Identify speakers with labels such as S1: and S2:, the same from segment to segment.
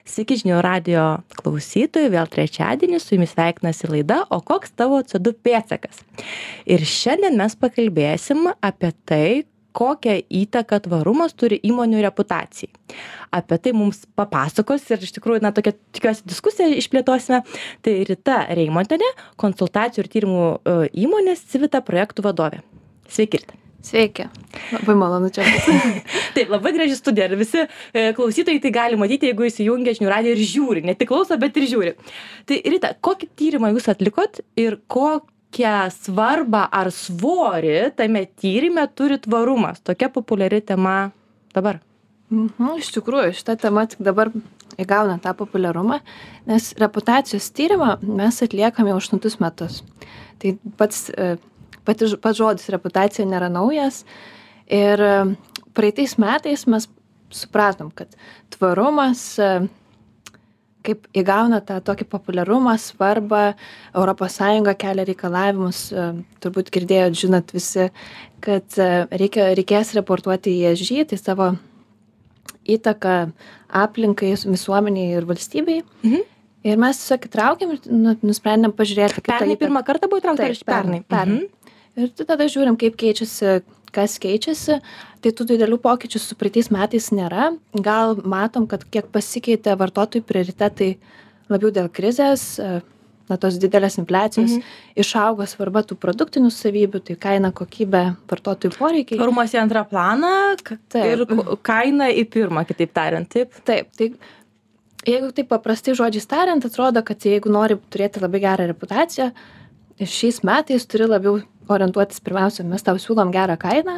S1: Sveiki žinių radijo klausytojai, vėl trečiadienį su jumis sveikinasi laida O koks tavo CO2 pėdsakas? Ir šiandien mes pakalbėsim apie tai, kokią įtaką tvarumas turi įmonių reputacijai. Apie tai mums papasakos ir iš tikrųjų, tokia tikiuosi diskusiją išplėtosime. Tai Rita Reimontienė, konsultacijų ir tyrimų įmonės Civita projektų vadovė. Sveiki, Rita.
S2: Sveiki. Labai malonu čia būti.
S1: Taip, labai graži studija ir visi klausytojai tai gali matyti, jeigu įsijungia žinių radiją ir žiūri, ne tik klauso, bet ir žiūri. Tai Rita, kokį tyrimą jūs atlikot ir kokią svarbą ar svorį tame tyrime turi tvarumas? Tokia populiari tema dabar.
S2: Iš tikrųjų, šita tema tik dabar įgauna tą populiarumą, nes reputacijos tyrimą mes atliekame jau 8 metus. Tai pats žodis reputacija nėra naujas ir praeitais metais mes supratom, kad tvarumas kaip įgauna tą tokį populiarumą, svarbą, ES kelia reikalavimus, turbūt girdėjot, žinot visi, kad reikės reportuoti į ESG, tai savo įtaką aplinkai, visuomeniai ir valstybei. Ir mes tiesiog įtraukėm ir nusprendėm pažiūrėti.
S1: Pernai pirmą kartą buvo įtraukta ar pernai?
S2: Ir tada žiūrim, kaip keičiasi, kas keičiasi. Tai tų didelių pokyčių su praeitais metais nėra. Gal matom, kad kiek pasikeitė vartotojų prioritetai labiau dėl krizės, tos didelės infliacijos, išaugo svarba tų produktinių savybių, tai kaina, kokybė, vartotojų poreikiai.
S1: Tvarumas į antrą planą ir kaina į pirmą, kitaip tariant, taip?
S2: Taip, tai jeigu taip paprastai žodžiais tariant, atrodo, kad jeigu nori turėti labai gerą reputaciją, šiais metais turi labiau orientuotis pirmiausia, mes tau siūlom gerą kainą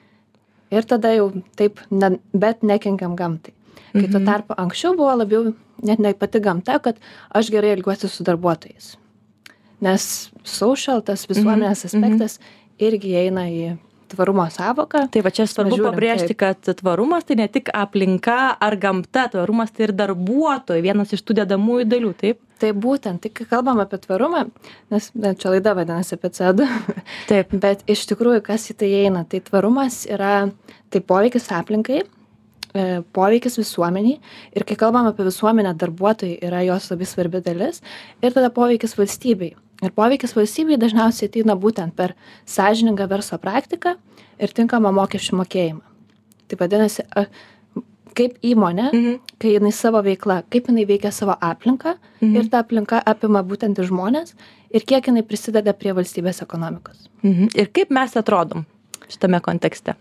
S2: ir tada jau taip, bet nekenkiam gamtai. Kai tuo tarpu anksčiau buvo labiau net ne pati gamta, kad aš gerai elgiuosi su darbuotojais. Nes social, tas visuomenės aspektas irgi eina į tvarumo sąvoką.
S1: Tai va čia svarbu pabrėžti, kad tvarumas tai ne tik aplinka ar gamta, tvarumas tai ir darbuotojai, vienas iš tų dedamųjų dalių, taip?
S2: Tai būtent, tai kai kalbam apie tvarumą, nes čia laida vadinasi apie CO2,
S1: taip.
S2: Bet iš tikrųjų, kas į tai eina, tai tvarumas yra tai poveikis aplinkai, poveikis visuomeniai ir kai kalbam apie visuomenę, darbuotojai yra jos labai svarbi dalis ir tada poveikis valstybei. Ir poveikis valstybei dažniausiai ateina būtent per sąžiningą verslo praktiką ir tinkamą mokesčių mokėjimą. Tai vadinasi, kaip įmonė, kai jinai savo veikla, kaip jinai veikia savo aplinką ir ta aplinka apima būtent ir žmonės ir kiek jinai prisideda prie valstybės ekonomikos.
S1: Ir kaip mes atrodom šitame kontekste?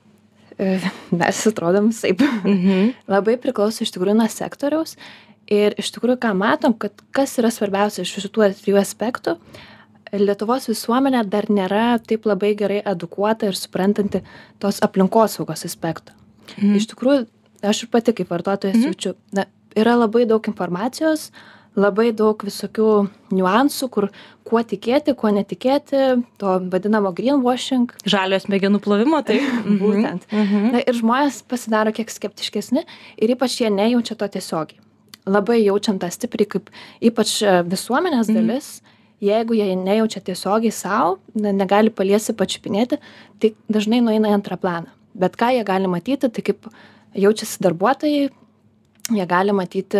S2: Mes atrodom taip. Labai priklauso iš tikrųjų nuo sektoriaus ir iš tikrųjų ką matom, kad kas yra svarbiausia iš šitų 3 aspektų, Lietuvos visuomenė dar nėra taip labai gerai edukuota ir suprantanti tos aplinkosaugos aspekto. Iš tikrųjų, aš ir pati kaip vartotojas jaučiu, yra labai daug informacijos, labai daug visokių niuansų, kur kuo tikėti, kuo netikėti, to vadinamo greenwashing.
S1: Žalio smegenų plovimo, tai
S2: būtent. Ir žmonės pasidaro kiek skeptiškesni ir ypač jie nejaučia to tiesiogiai. Labai jaučiam tą stipriai kaip ypač visuomenės dalis, jeigu jie nejaučia tiesiogiai savo, negali paliesti, pačiupinėti, tai dažnai nueina į antrą planą. Bet ką jie gali matyti, tai kaip jaučiasi darbuotojai, jie gali matyti,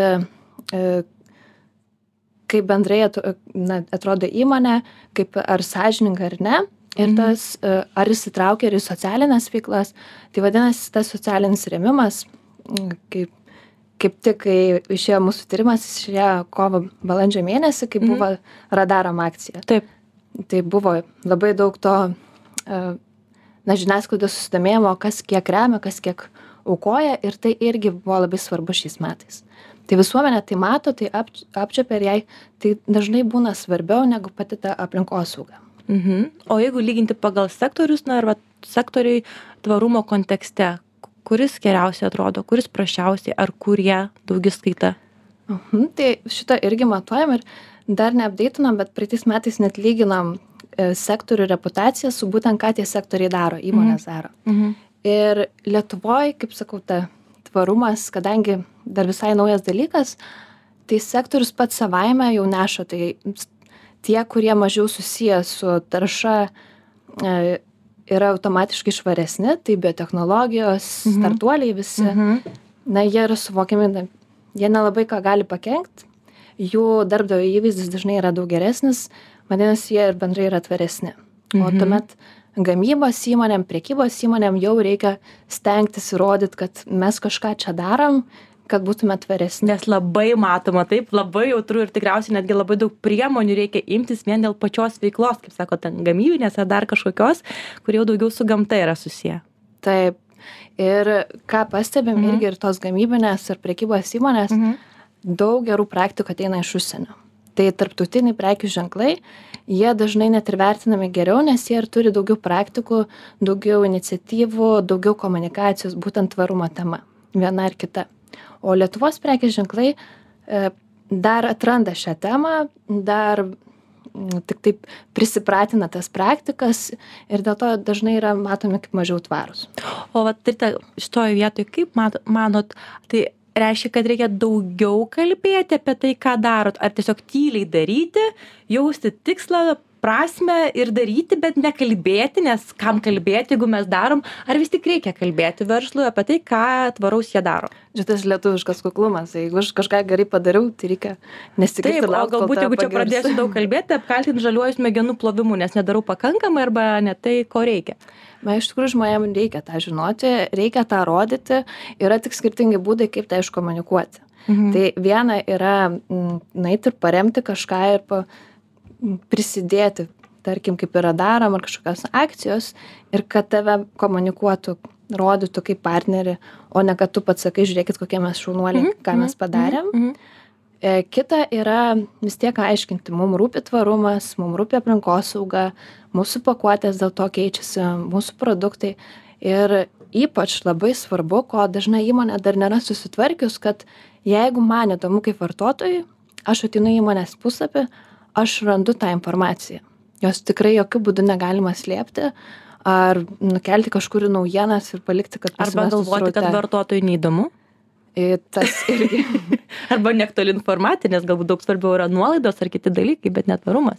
S2: kaip bendrai atrodo įmonė, kaip ar sąžininga ar ne, ir tas, ar įsitraukia ir į socialinės veiklas. Tai vadinasi, tas socialinis rėmimas, kaip tik, kai išėjo mūsų tyrimas, išėjo kovo balandžio mėnesį, kai buvo radarom akcija.
S1: Taip.
S2: Tai buvo labai daug to, žiniasklaidos susidomėjimo, kas kiek remia, kas kiek aukoja ir tai irgi buvo labai svarbu šiais metais. Tai visuomenė tai mato, tai apčiopia ir jai tai dažnai būna svarbiau negu pati ta aplinkosauga.
S1: O jeigu lyginti pagal sektorius, ar sektoriai tvarumo kontekste, kuris geriausiai atrodo, kuris prasčiausiai, ar kurie daugiskaita?
S2: Tai šitą irgi matuojam ir dar neapdeitinam, bet praeitais metais net lyginam sektorių reputaciją su būtent ką tie sektoriai daro, įmonės daro. Ir Lietuvoje, kaip sakau, tvarumas, kadangi dar visai naujas dalykas, tai sektorius pats savaime jau neša, tai tie, kurie mažiau susiję su tarša, yra automatiškai švaresni, tai biotechnologijos, startuoliai visi, jie yra suvokiami jie nelabai ką gali pakenkt, jų darbdavio įvaizdis dažnai yra daug geresnis, vadinasi, jie ir bendrai yra tvaresni. O tuomet gamybos įmonėm, prekybos įmonėm jau reikia stengtis įrodyti, kad mes kažką čia darom, kad būtume tvaresni.
S1: Nes labai matoma, taip, labai jautru ir tikriausiai netgi labai daug priemonių reikia imtis vien dėl pačios veiklos, kaip sako, ten gamybinės ar dar kažkokios, kur jau daugiau su gamta yra susiję.
S2: Taip. Ir ką pastebim irgi ir tos gamybinės ir prekybos įmonės, daug gerų praktikų ateina iš užsienio. Tai tarptautiniai prekių ženklai, jie dažnai net ir vertinami geriau, nes jie ir turi daugiau praktikų, daugiau iniciatyvų, daugiau komunikacijos, būtent tvarumo tema, viena ar kita. O Lietuvos prekės ženklai dar atranda šią temą, dar tik taip prisipratina tas praktikas ir dėl to dažnai yra matomi kaip mažiau tvarūs.
S1: O vat šitoje vietoje, kaip manot, tai reiškia, kad reikia daugiau kalbėti apie tai, ką darot, ar tiesiog tyliai daryti, jausti tikslą, prasmę ir daryti, bet nekalbėti, nes kam kalbėti, jeigu mes darom, ar vis tik reikia kalbėti verslui apie tai, ką tvaraus jie daro.
S2: Šitas lietuviškas kuklumas, jeigu aš kažką gerai padariau, tai reikia nesikirti
S1: ir laukti. Taip, o galbūt jeigu čia pradėsiu daug kalbėti, apkaltinti žaliuoju smegenų plovimu, nes nedarau pakankamai arba ne tai, ko reikia.
S2: Na, iš tikrųjų žmonėms reikia tą žinoti, reikia tą rodyti, yra tik skirtingi būdai, kaip tai iškomunikuoti. Tai viena yra nueiti ir paremti kažką ir prisidėti, tarkim, kaip yra darom, ar kažkokios akcijos, ir kad tave komunikuotų, rodytų kaip partnerį, o ne kad tu pats sakai, žiūrėkit, kokie mes šaunuoliai, ką mes padarėm. Kita yra vis tiek aiškinti, mums rūpi tvarumas, mums rūpi aplinkosauga, mūsų pakuotės dėl to keičiasi, mūsų produktai. Ir ypač labai svarbu, ko dažnai įmonė dar nėra susitvarkius, kad jeigu man įdomu kaip vartotojui, aš ateinu į įmonės puslapį, aš randu tą informaciją. Jos tikrai jokių būdų negalima slėpti ar nukelti kažkur į naujienas ir palikti, kad
S1: arba galvoti, kad vartotojui neįdomu.
S2: Tas irgi.
S1: Arba neaktuali informacija, nes galbūt daug svarbiau yra nuolaidos ar kiti dalykai, bet netvarumas.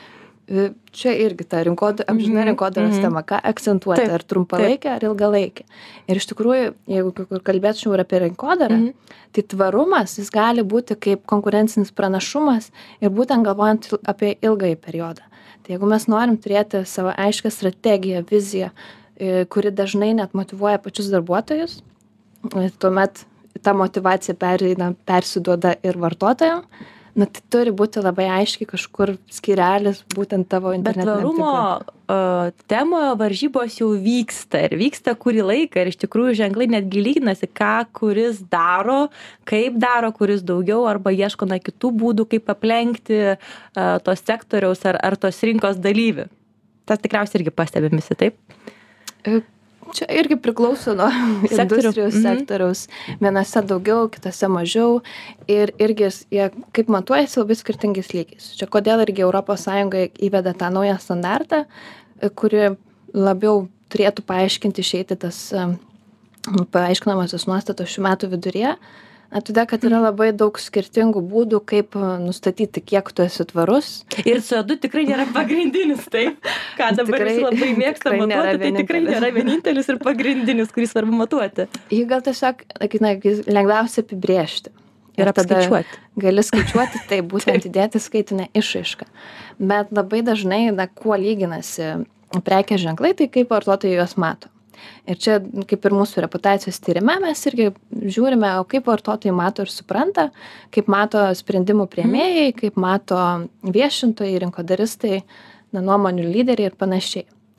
S2: Čia irgi ta amžina rinkodaros tema, ką akcentuoti, ar trumpalaikė, ar ilgalaikė. Ir iš tikrųjų, jeigu kalbėčiau ir apie rinkodarą, tai tvarumas, jis gali būti kaip konkurencinis pranašumas ir būtent galvojant apie ilgąjį periodą. Tai jeigu mes norim turėti savo aišką strategiją, viziją, kuri dažnai net motyvuoja pačius darbuotojus, tuomet ta motyvacija persiduoda ir vartotojams. Tai turi būti labai aiškiai kažkur skyrelis būtent tavo internetiniam tinklui.
S1: Bet tvarumo temoje varžybos jau vyksta ir vyksta kurį laiką ir iš tikrųjų ženklai netgi lyginasi, ką kuris daro, kaip daro, kuris daugiau arba ieško kitų būdų, kaip aplenkti tos sektoriaus ar tos rinkos dalyvių. Tas tikriausiai irgi pastebim visi, taip?
S2: Čia irgi priklauso nuo industrijos sektoriaus. Vienose daugiau, kitose mažiau. Ir irgi jie kaip matuojasi labai skirtingais lygiais. Čia kodėl irgi ES įveda tą naują standartą, kuri labiau turėtų paaiškinti išeiti tas paaiškinamosios nuostatos šių metų viduryje. Todėl, kad yra labai daug skirtingų būdų, kaip nustatyti, kiek tu esi tvarus.
S1: Ir CO2 tikrai nėra pagrindinis, taip? Ką dabar visi labai mėgsta matuoti, tai tikrai nėra vienintelis ir pagrindinis, kurį svarbu matuoti.
S2: Jį gal tiesiog lengviausia apibrėžti.
S1: Ir apskaičiuoti.
S2: Gali skaičiuoti, tai būtent įdėti skaitinę išraišką. Bet labai dažnai, kuo lyginasi prekės ženklai, tai kaip vartotojai juos mato. Ir čia, kaip ir mūsų reputacijos tyrime, mes irgi žiūrime, kaip vartotojai mato ir supranta, kaip mato sprendimų priėmėjai, kaip mato viešintojai, rinkodaristai, nuomonių lyderiai ir panašiai.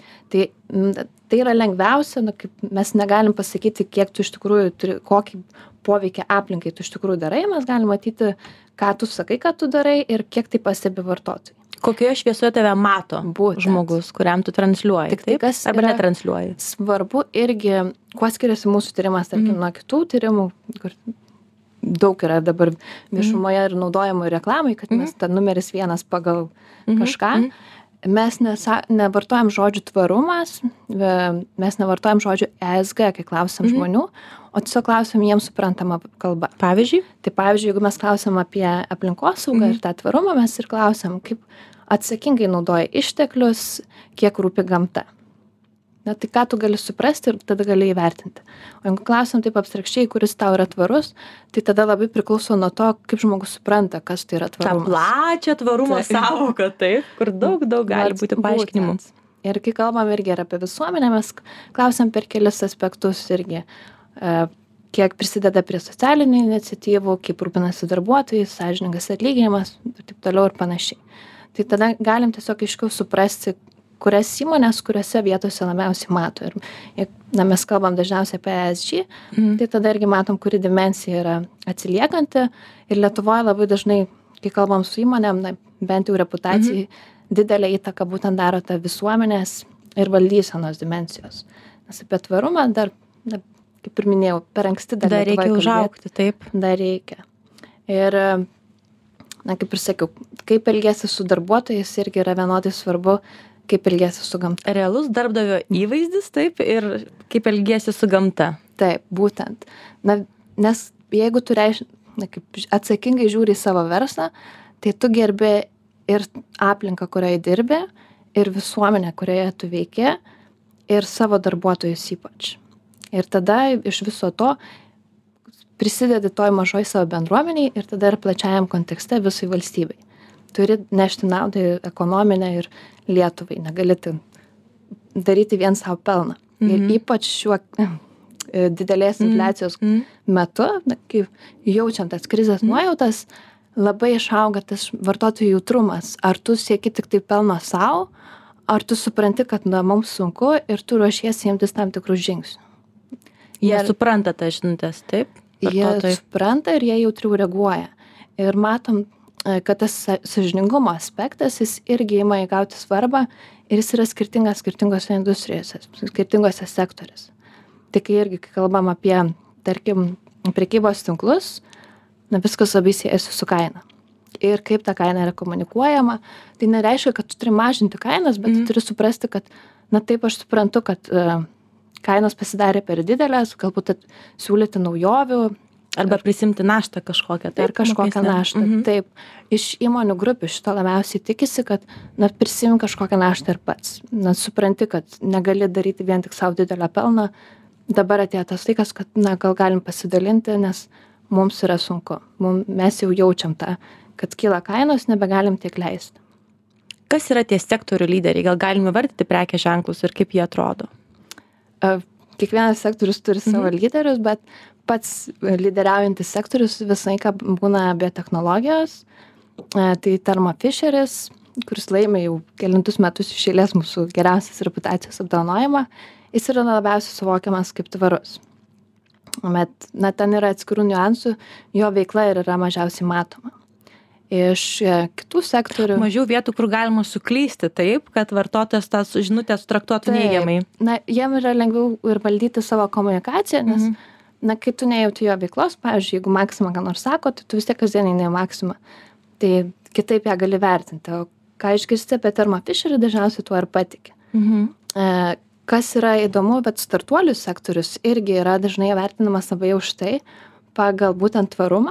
S2: Tai yra lengviausia, kaip mes negalim pasakyti, kiek tu iš tikrųjų turi, kokį poveikį aplinkai tu iš tikrųjų darai, mes galim matyti, ką tu sakai, ką tu darai ir kiek tai pastebi vartotojai.
S1: Kokioje šviesoje tave mato žmogus, kuriam tu transliuoji,
S2: taip?
S1: Arba netransliuoji?
S2: Svarbu irgi, kuo skiriasi mūsų tyrimas, tarkim, nuo kitų tyrimų, kur daug yra dabar viešumoje ir naudojimo reklamai, kad mes ta numeris 1 pagal kažką. Mes nevartojam žodžių tvarumas, mes nevartojam žodžių ESG, kai klausiam žmonių, o tiesiog klausiam jiems suprantamą kalbą.
S1: Pavyzdžiui?
S2: Tai pavyzdžiui, jeigu mes klausiam apie aplinkosaugą ir tą tvarumą, mes ir klausiam, kaip atsakingai naudoja išteklius, kiek rūpi gamta. Na, tai ką tu gali suprasti ir tada gali įvertinti. O jeigu klausim taip abstrakčiai, kuris tau yra tvarus, tai tada labai priklauso nuo to, kaip žmogus supranta, kas tai yra
S1: tą
S2: tvarumas.
S1: plačią tvarumo sąvoką, taip, kur daug gali būti paaiškinimų.
S2: Būtent. Ir kai kalbam irgi ir apie visuomenę, mes klausim per kelis aspektus irgi, kiek prisideda prie socialinių iniciatyvų, kaip rūpinasi darbuotojai, sąžiningas atlyginimas ir taip toliau ir panašiai. Tai tada galim tiesiog aiškiau suprasti, kurias įmonės, kuriuose vietose labiausiai mato. Ir mes kalbam dažniausiai apie ESG, tai tada irgi matom, kuri dimensija yra atsiliekanti. Ir Lietuvoje labai dažnai, kai kalbam su įmonėm, bent jau reputacijai, didelę įtaką būtent daro ta visuomenės ir valdysenos dimensijos. Nes apie tvarumą dar, kaip ir minėjau, per anksti dar
S1: reikia užaugti, taip.
S2: Dar reikia. Ir, kaip ir sakiau, kaip elgėsi su darbuotojais irgi yra vienodai svarbu, kaip elgėsi su gamta.
S1: Realus darbdavio įvaizdis, taip, ir kaip elgėsi su gamta.
S2: Taip, būtent. Nes jeigu tu kaip atsakingai žiūri į savo verslą, tai tu gerbi ir aplinką, kurioje dirbi, ir visuomenę, kurioje tu veiki, ir savo darbuotojus ypač. Ir tada iš viso to prisidedi toj mažoj savo bendruomeniai ir tada ir plačiajam kontekste visai valstybei. Turi nešti naudą ekonominę ir Lietuvai, negali daryti vien savo pelną. Ir ypač šiuo didelės infliacijos metu, kai jaučiant tas krizės nuojautas, labai išauga tas vartotojų jautrumas. Ar tu sieki tik tai pelno savo, ar tu supranti, kad mums sunku ir tu ruošiesi imtis tam tikrų žingsnių.
S1: Jie supranta tas žinutes, taip?
S2: Jie supranta ir jie jautriau reaguoja. Ir matom, kad tas sąžiningumo aspektas, jis irgi ima įgauti svarbą ir jis yra skirtingose industrijose, skirtingose sektoriuose. Tik irgi, kai kalbam apie, tarkim, prekybos tinklus, viskas labai siejasi su kaina. Ir kaip ta kaina yra komunikuojama, tai nereiškia, kad tu turi mažinti kainas, bet tu turi suprasti, kad, taip aš suprantu, kad kainos pasidarė per didelės, galbūt siūlyti naujovių.
S1: Arba prisimti naštą kažkokią.
S2: Ar kažkokią naštą. Taip. Iš įmonių grupių šito labiausiai tikisi, kad prisimti kažkokią naštą ir pats. Supranti, kad negali daryti vien tik savo didelę pelną. Dabar atėjo tas laikas, kad gal galim pasidalinti, nes mums yra sunku. Mes jau jaučiam tą, kad kyla kainos, nebegalim tiek leisti.
S1: Kas yra tie sektorių lyderiai? Gal galime vardyti prekės ženklus ir kaip jie atrodo?
S2: Kiekvienas sektorius turi savo lyderius, bet pats lyderiaujantis sektorius visą laiką būna biotechnologijos. Tai Thermo Fisheris, kuris laimi jau kelintus metus iš eilės mūsų geriausias reputacijos apdovanojimą, jis yra labiausiai suvokiamas kaip tvarus. Bet ten yra atskirų niuansų, jo veikla ir yra mažiausiai matoma. Iš kitų sektorių.
S1: Mažiau vietų, kur galima suklysti taip, kad vartotojas tas žinutės traktuotų neigiamai.
S2: Jiem yra lengviau ir valdyti savo komunikaciją, nes kai tu nejauti jo veiklos, pavyzdžiui, jeigu Maxima ką nors sako, tai tu vis tiek kasdien eini į Maximą. Tai kitaip ją gali vertinti. O ką išgirsti apie Thermo Fisherį, dažniausiai tuo ir patiki. Kas yra įdomu, bet startuolių sektorius irgi yra dažnai vertinamas labai už tai, pagal būtent tvarumą.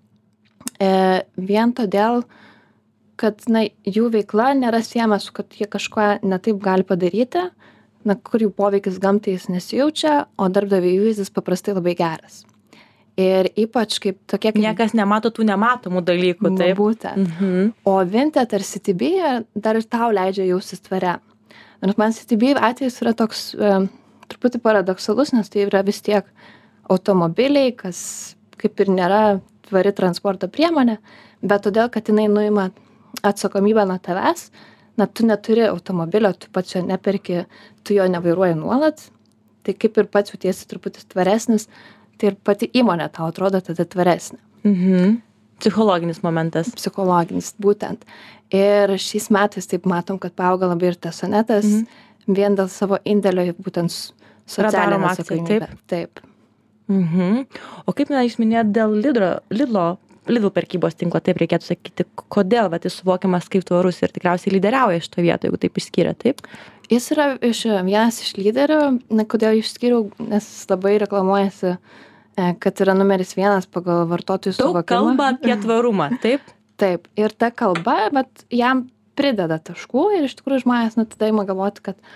S2: Vien todėl, kad jų veikla nėra siejama su, kad jie kažko netaip gali padaryti, kur jų poveikis gamtai jis nesijaučia, o darbdavio įvaizdis paprastai labai geras. Ir ypač kaip tokie...
S1: Niekas nemato tų nematomų dalykų, taip?
S2: Būtent. O Vinted ar CTB dar ir tau leidžia jaustis tvare. Nors man CTB atvejis yra toks truputį paradoksalus, nes tai yra vis tiek automobiliai, kas kaip ir nėra tvari transporto priemonė, bet todėl, kad jinai nuima atsakomybę nuo tavęs, tu neturi automobilio, tu pats jo neperki, tu jo nevairuoji nuolat, tai kaip ir pats jautiesi truputį tvaresnis, tai ir pati įmonė tau atrodo tada tvaresnė.
S1: Psichologinis momentas.
S2: Psichologinis, būtent. Ir šiais metais taip matom, kad paauga labai ir tas Sonetas, vien dėl savo indėlio būtent socialinę atsakomybę. Taip.
S1: O kaip jūs minėjot dėl Lidl prekybos tinklo, taip reikėtų sakyti, kodėl jis suvokiamas kaip tvarus ir tikriausiai lyderiauja šito vietoje, jeigu taip išskyrė, taip?
S2: Jis yra vienas iš lyderių, kodėl išskyriau, nes jis labai reklamuojasi, kad yra numeris 1 pagal vartotojų suvokimą.
S1: Daug kalba apie tvarumą, taip?
S2: Taip, ir ta kalba, bet jam prideda taškų ir iš tikrųjų žmonės tada ima galvoti, kad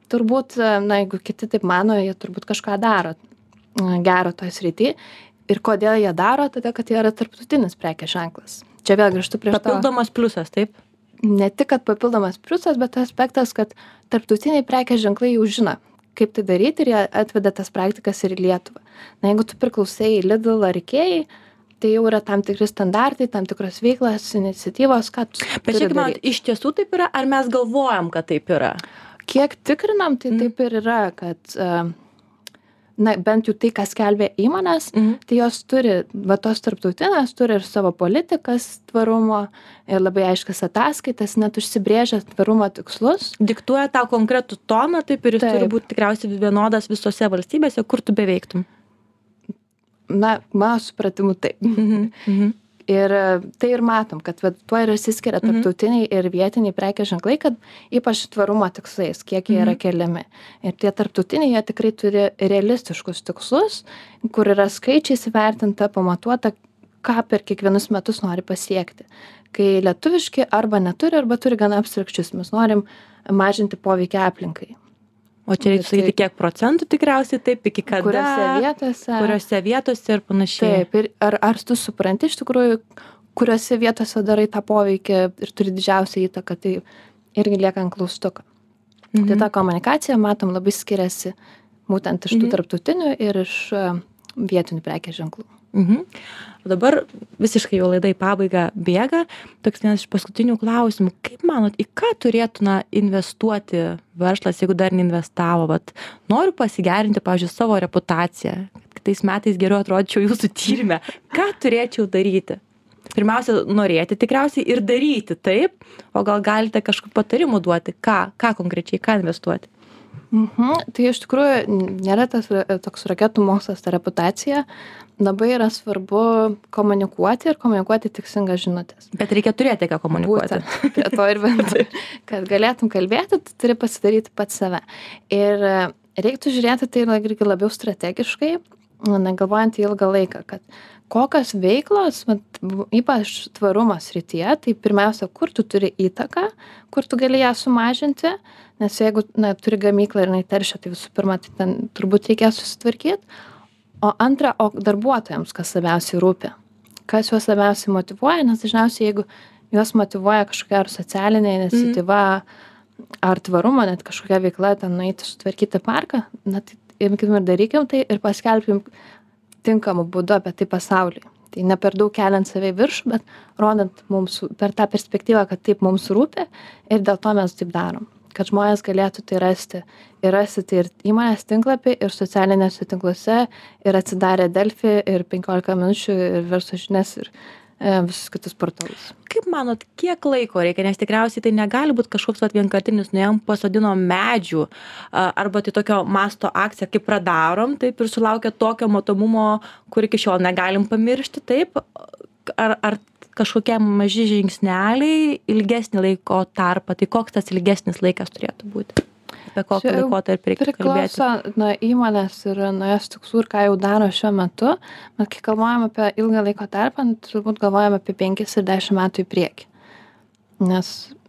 S2: turbūt, jeigu kiti taip mano, jie turbūt kažką daro gero toj srity. Ir kodėl jie daro, tada, kad jie yra tarptautinis prekės ženklas. Čia vėl grįžtu prieš
S1: Papildomas pliusas, taip?
S2: Ne tik, kad papildomas pliusas, bet aspektas, kad tarptautiniai prekės ženklai jau žino, kaip tai daryti ir jie atveda tas praktikas ir į Lietuvą. Jeigu tu priklausai Lidl ar Ikėjai, tai jau yra tam tikri standartai, tam tikros veiklos, iniciatyvos, ką tu
S1: Bet šiaip man, iš tiesų taip yra, ar mes galvojam, kad taip yra?
S2: Kiek tikrinam, tai taip ir yra, kad bent jau tai, kas skelbia įmonės, tai jos turi, tos tarptautinės turi ir savo politikas tvarumo ir labai aiškias ataskaitas, net užsibrėžia tvarumo tikslus.
S1: Diktuoja tau konkretų toną, taip ir jis turi būti tikriausiai vienodas visose valstybėse, kur tu beveiktum.
S2: Mano supratimu taip. Ir tai ir matom, kad tuo ir išsiskiria tarptautiniai ir vietiniai prekės ženklai, kad ypač tvarumo tikslais, kiek jie yra keliami. Ir tie tarptautiniai, jie tikrai turi realistiškus tikslus, kur yra skaičiais įvertinta, pamatuota, ką per kiekvienus metus nori pasiekti. Kai lietuviški arba neturi, arba turi gana abstrakčius, mes norim mažinti poveikį aplinkai.
S1: O čia reikia sakyti, kiek procentų tikriausiai, taip, iki kada, kuriuose vietose ir panašiai.
S2: Taip, ir ar tu supranti iš tikrųjų, kuriuose vietose darai tą poveikį ir turi didžiausią įtaką, tai irgi lieka ant klaustuko. Tai ta komunikacija, matom, labai skiriasi būtent iš tų tarptautinių ir iš vietinių prekės ženklų.
S1: Dabar visiškai jau laida į pabaigą bėga. Toks vienas iš paskutinių klausimų. Kaip manot, į ką turėtų investuoti verslas, jeigu dar neinvestavo? Noriu pasigerinti, pavyzdžiui, savo reputaciją, kad kitais metais geriau atrodyčiau jūsų tyrime. Ką turėčiau daryti? Pirmiausia, norėti tikriausiai ir daryti taip, o gal galite kažkokių patarimų duoti? Ką konkrečiai, ką investuoti?
S2: Tai iš tikrųjų nėra tas toks raketų mokslas, ta reputacija. Labai yra svarbu komunikuoti ir komunikuoti tiksingas žinutės.
S1: Bet reikia turėti ką komunikuoti.
S2: Būtent, prie to ir bendrai. Kad galėtum kalbėti, tu turi pasidaryti pats save. Ir reiktų žiūrėti tai irgi labiau strategiškai, negalvojant į ilgą laiką, kad kokios veiklos, ypač tvarumo srityje, tai pirmiausia, kur tu turi įtaką, kur tu gali ją sumažinti, nes jeigu turi gamyklą ir jinai teršia, tai visų pirma, tai ten turbūt reikės susitvarkyti. O antra, o darbuotojams, kas labiausiai rūpi, kas juos labiausiai motyvuoja, nes dažniausiai, jeigu juos motyvuoja kažkokia ar socialinė iniciatyva, ar tvarumo, net kažkokia veikla, ten nueiti sutvarkyti parką, tai imkim ir darykim tai ir paskelbkim tinkamų būdų apie tai pasaulyje. Tai ne per daug keliant save į viršų, bet rodant mums per tą perspektyvą, kad taip mums rūpi ir dėl to mes taip darom. Kad žmonės galėtų tai rasti. Ir rasti tai ir įmonės tinklapį, ir socialinėse tinkluose, ir atsidarę Delfi, ir 15 minučių, ir Verslo žinias, ir visus kitus portalus.
S1: Kaip manot, kiek laiko reikia, nes tikriausiai tai negali būti kažkoks vienkartinis, nuėjom, pasodinom medžių, arba tai tokio masto akcija, kaip pradarom, taip ir sulaukia tokio matomumo, kur iki šiol negalim pamiršti, taip, ar kažkokie maži žingsneliai, ilgesnį laiko tarpą, tai koks tas ilgesnis laikas turėtų būti? Apie kokį laikotarpį reikia kalbėti?
S2: Priklauso nuo įmonės ir nuo jos tikslų ir ką jau daro šiuo metu. Bet kai galvojam apie ilgą laiko tarpą, turbūt galvojam apie 5 ir 10 metų į priekį. Nes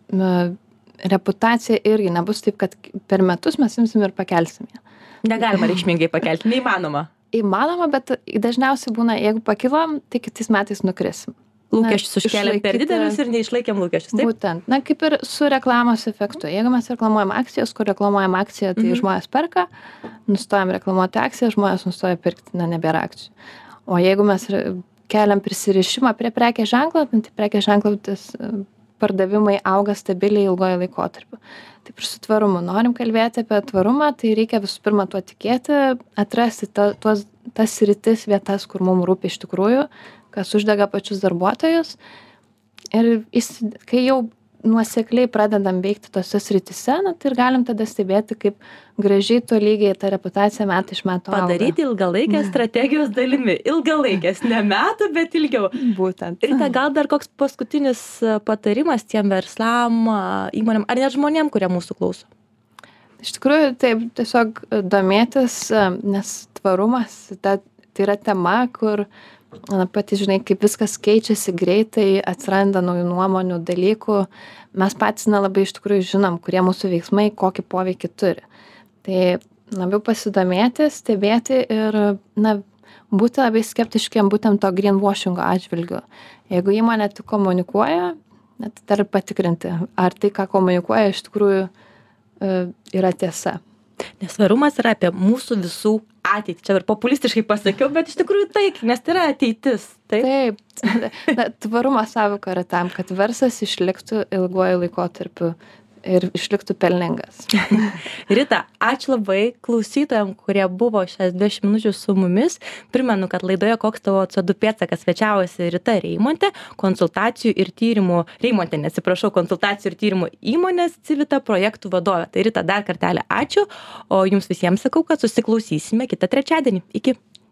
S2: reputacija irgi nebus taip, kad per metus mes imsim ir pakelsim ją.
S1: Negalima reikšmingai pakelti, neįmanoma.
S2: Įmanoma, bet dažniausiai būna, jeigu pakilom, tai kitais metais nukrisim.
S1: Lūkesčius užkeliam per didelius ir neišlaikėm lūkesčius, taip?
S2: Būtent. Kaip ir su reklamos efektu. Jeigu mes reklamuojam akcijas, kur reklamuojam akciją, tai žmonės perka, nustojam reklamuoti akciją, žmonės nustoja pirkti, nebėra akcijų. O jeigu mes keliam prisirišimą prie prekės ženklo, tai prekės ženklo pardavimai auga stabiliai ilgojo laikotarpiu. Taip ir su tvarumu. Norim kalbėti apie tvarumą, tai reikia visų pirma tuo tikėti, atrasti tas sritis, vietas, kur mums rūpi iš tikrųjų, kas uždega pačius darbuotojus. Ir kai jau nuosekliai pradedam veikti tose srityse, tai ir galim tada stebėti, kaip gražiai tolygiai ta reputacija metai iš metų auga.
S1: Padaryti ilgalaikės strategijos dalimi. Ilgalaikės, ne metų, bet ilgiau.
S2: Būtent.
S1: Ir gal dar koks paskutinis patarimas tiem verslam, įmonėm, ar net žmonėm, kurie mūsų klauso?
S2: Iš tikrųjų, taip, tiesiog domėtis, nes tvarumas, tai yra tema, kur pati žinai, kaip viskas keičiasi greitai, atsiranda naujų nuomonių, dalykų. Mes patys nelabai iš tikrųjų žinom, kurie mūsų veiksmai, kokį poveikį turi. Tai labiau pasidomėti, stebėti ir būti labai skeptiškiam būtent to greenwashingo atžvilgiu. Jeigu įmonė tik komunikuoja, net dar patikrinti, ar tai, ką komunikuoja, iš tikrųjų yra tiesa.
S1: Nes tvarumas yra apie mūsų visų ateitį. Čia ir populistiškai pasakiau, bet iš tikrųjų taip, nes tai yra ateitis.
S2: Taip. Tvarumo sąvoka yra tam, kad verslas išliktų ilguoju laikotarpiu ir išliktų pelningas.
S1: Rita, ačiū labai klausytojams, kurie buvo šias 20 minučių su mumis. Primenu, kad laidoje Koks tavo CO2 pėdsakas svečiavosi Rita Reimontė, konsultacijų ir tyrimų įmonės Civita projektų vadovė. Tai Rita, dar kartelį ačiū, o jums visiems sakau, kad susiklausysime kitą trečiadienį. Iki.